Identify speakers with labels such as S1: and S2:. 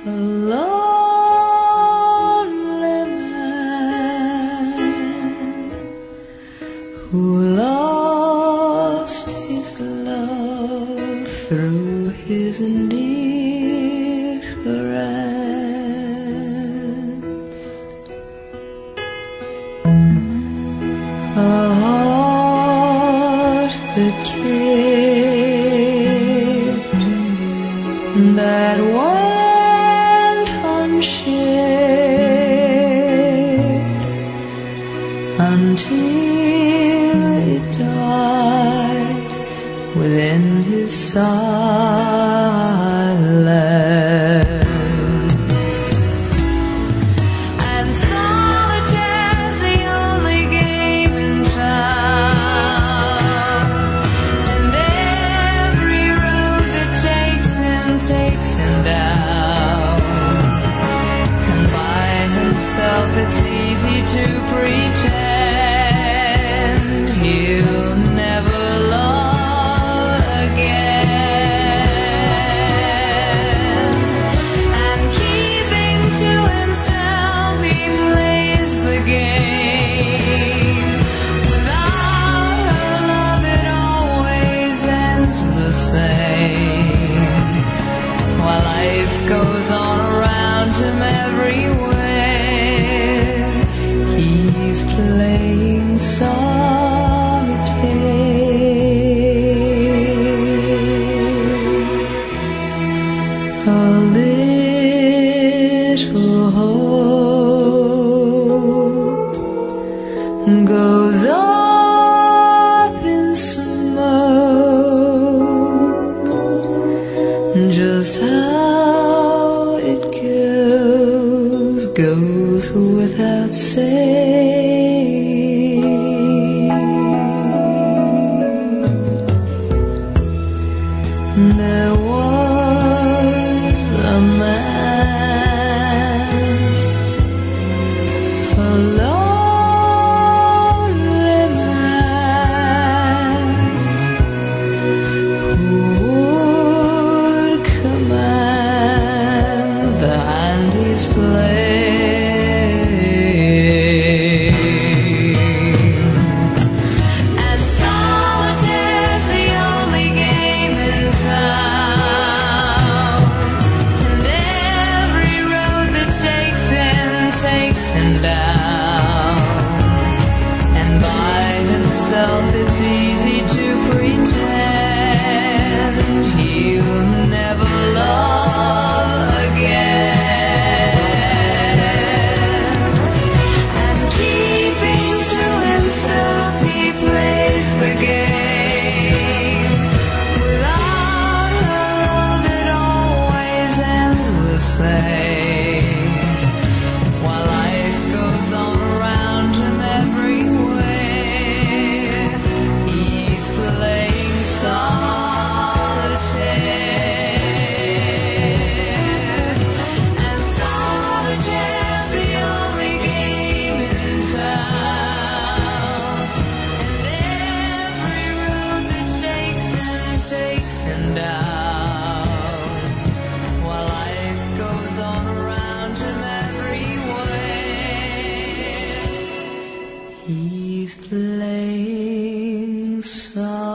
S1: a lonely man who lost his love through his indifference. A heart that cared, that went unshared until it died within his silence. And solitaire's the only game in town, and every road that takes him down. And by himself it's easy to pretend he'll never love again. And keeping to himself he plays the game. Without her love it always ends the same. While life goes on around him everywhere, he's playing solitaire. A little hope goes up in smoke. Just how it goes without saying. There was a man, a lonely man, who would command the hand he's playing. And solitaire's the only game in town, and every road that takes him down. And by himself it's easy to pretend he'll never love again. And keeping to himself he plays the game. Without her love it always ends the same. While life goes on around him everywhere, he's playing solitaire. And solitaire's the only game in town, and every road that takes him down. While life goes on around him everywhere, he's playing solitaire.